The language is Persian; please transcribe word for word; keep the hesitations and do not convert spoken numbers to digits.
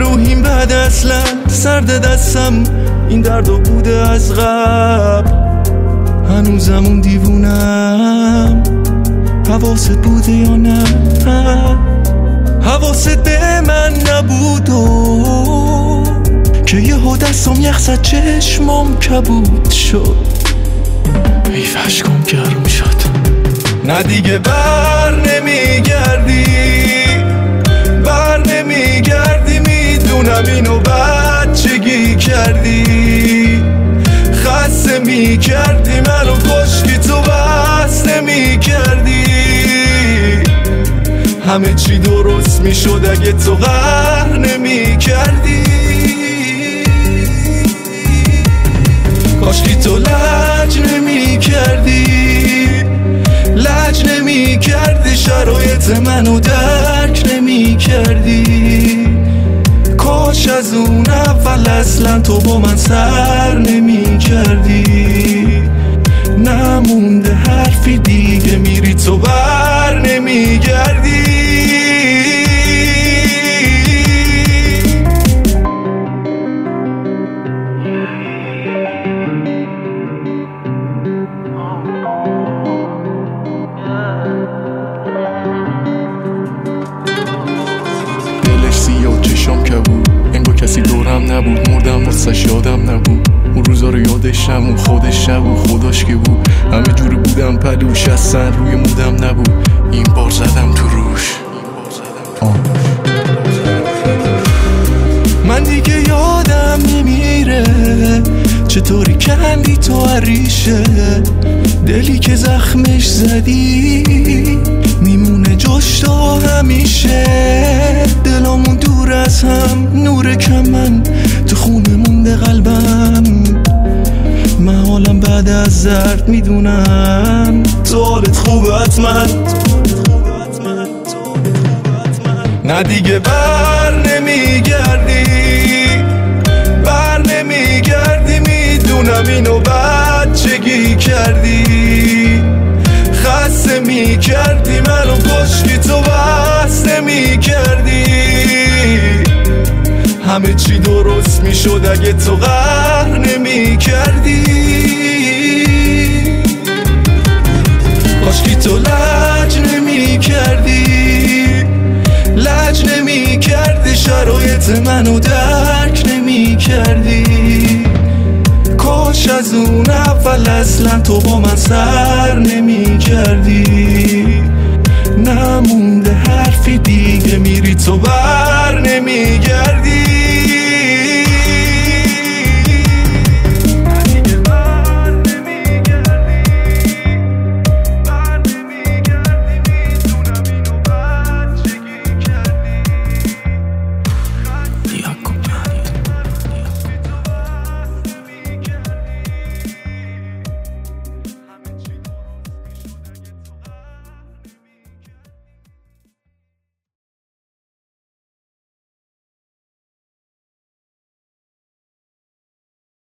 روحیم بعد اصلا سرد دستم این دردو بوده از قبل. هنوزم اون دیوونم، حواست بوده یا نه؟ حواست به من نبود و که یهو دستم یخ زد چشمام کبود شد. ای فشکم گرم شد. نه دیگه بر نمیگردی، بر نمیگردی، میدونم اینو بچگی کردی. خسته میکردی منو، کشکی تو بس نمیکردی. همه چی درست میشد اگه تو قهر نمیکردی. کاشکی تو لج نمیکردی، لج نمیکردی، شرایط منو درک نمیکردی. کاش از اون اول اصلا تو با من سر نمیکردی. نمونده حرفی دیگه، میری تو بر نمیگردی. دلش سیاه و چشام کبود، انگار کسی دورم نبود. مردم واسش یادم نبود، اون روزا رو یادشم، اون خودش نبود، خداش که بود. همه جوری بودم پلوش، اصلا روی مودم نبود. این بار زدم تو روش. آه. من دیگه یادم نمیره چطوری کندی تو عریشه. دلی که زخمش زدی میمونه جاش تا همیشه. دلامون دور از هم، نور کمن تو خونه مونده قلبم. من حالم بعد از زرد میدونم تو حالت خوبه حتما. نه دیگه بر نمیگردی، بر نمیگردی، میدونم اینو بچگی کردی. خسته میکردی منو، کشکی تو بس نمیکردی. همه چی درست میشد اگه تو قهر نمیکردی. کاشکی تو لج نمیکردی، لج نمیکردی، شرایط منو درک نمیکردی. کاش از اون اول اصلا تو با من سر نمیکردی. نمونده حرفی دیگه، میری تو بر نمیگردی.